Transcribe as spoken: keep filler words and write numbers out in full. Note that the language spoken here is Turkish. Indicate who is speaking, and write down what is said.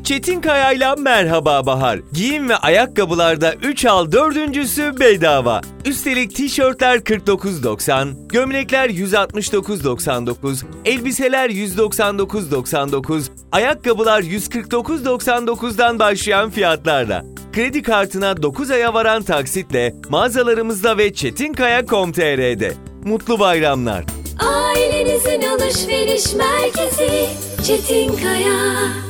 Speaker 1: Çetin Kaya'yla merhaba bahar. Giyim ve ayakkabılarda üç al dördüncüsü bedava. Üstelik tişörtler kırk dokuz doksan, gömlekler yüz altmış dokuz doksan dokuz, elbiseler yüz doksan dokuz doksan dokuz, ayakkabılar yüz kırk dokuz doksan dokuzdan başlayan fiyatlarla. Kredi kartına dokuz aya varan taksitle mağazalarımızda ve çetinkaya nokta com nokta tr'de. Mutlu bayramlar.
Speaker 2: Ailenizin alışveriş merkezi Çetinkaya.